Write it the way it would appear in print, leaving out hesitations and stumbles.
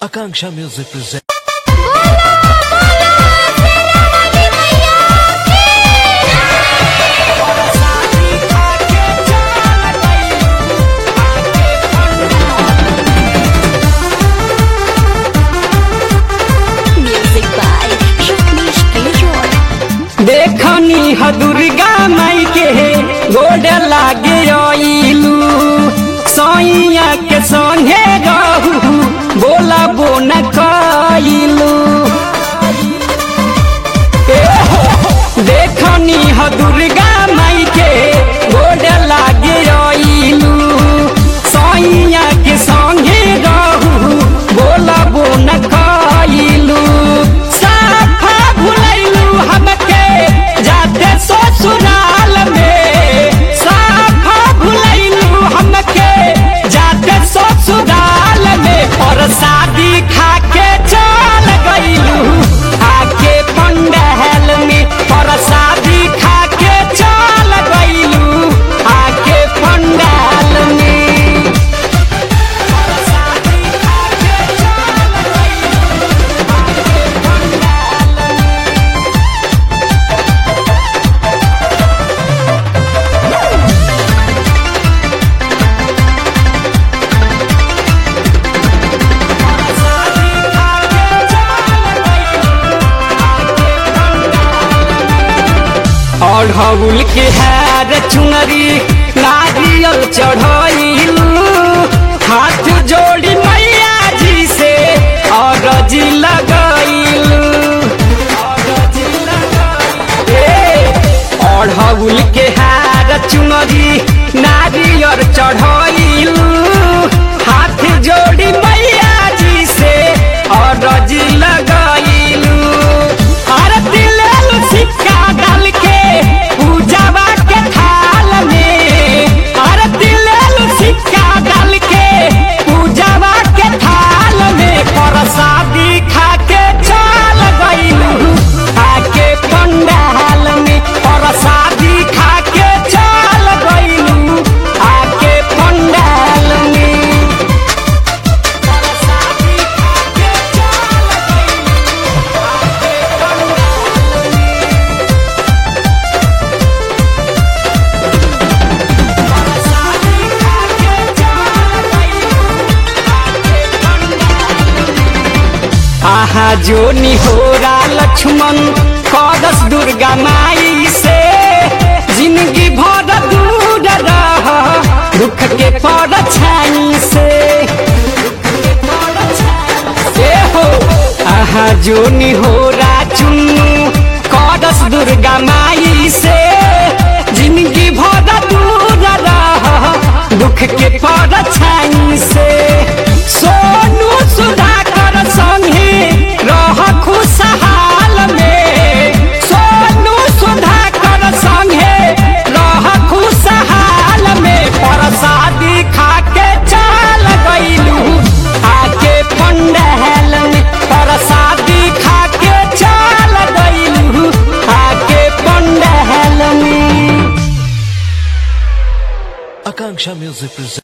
Akanksha Music presents. देखनी ह दुर्गा माई के गोड लागे आइलू सैया के संगे रहू बोला बोन कइलू। देखनी ह दुर्गा माई के गोड लागे आइलू सैया के संगे रहू बोला बोन कइलू। साफा भुलैलू हमके जाते ससुराल में, साफा भुलैलू हमके जाते ससुराल में। और शादी खा के चल गइलू आके पंडहल में, और शादी खा के चल गइलू आके पंडहल में। और शादी खा के चल गइलू आके पंडहल में। अढ़उल के हार चुनरी नारियल चढ़ाइलू हाथ जोड़ी मैया जी से अरजी लगाइलू। अढ़उल के हार चुनरी नारियल चढ़ाइलू हाथ जोड़ी मैया जी से अरजी लगाइलू। आरती लेलू सिक्का डाल के पूजावा के थाल में, आरती लेलू सिक्का डाल के पूजावा के थाल में। प्रसादी खा के चल गइलू आके पंडाल में, प्रसादी खा के चल गइलू आके पंडाल में। प्रसादी खा के चल गइलू आके पंडाल में। आहा जो निहोरा लक्ष्मण कदस दुर्गा माई से जिंदगी भर दूर रह दुख के परछाई से। हो आहा जो निहोरा चुन्नू कदस दुर्गा माई से जिंदगी भर दूर रह दुख के परछाई से। सोनू सुधाकर संगे रह खुशहाल में, सोनू सुधाकर संगे रह खुशहाल में। प्रसादी खा के चल गइलू आके पंडहल में, प्रसादी खा के चल गइलू आके पंडहल में। Akanksha Music presents.